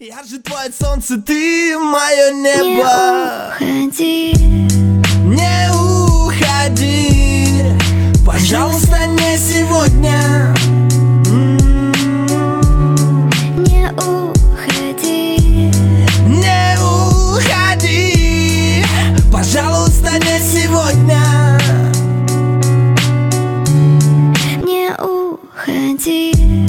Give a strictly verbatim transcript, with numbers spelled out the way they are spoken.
Я же твое солнце, ты мое небо. Не уходи, не уходи, пожалуйста, не сегодня. не уходи, Не уходи, пожалуйста, не сегодня. не уходи.